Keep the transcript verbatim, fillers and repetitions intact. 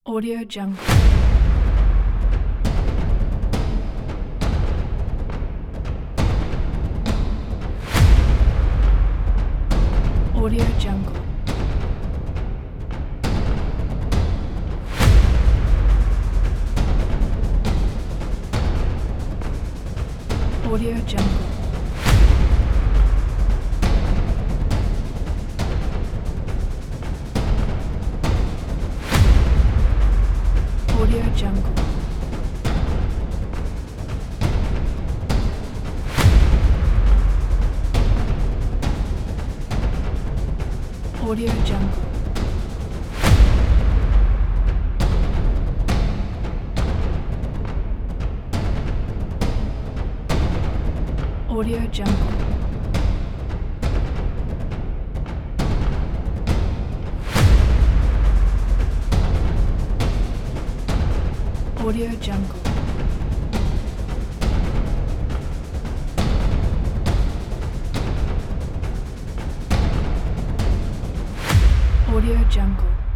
Audio Jungle. Audio Jungle. Audio Jungle. Audio Jungle. Audio Jungle. Audio Jungle. Audio Jungle. Audio Jungle.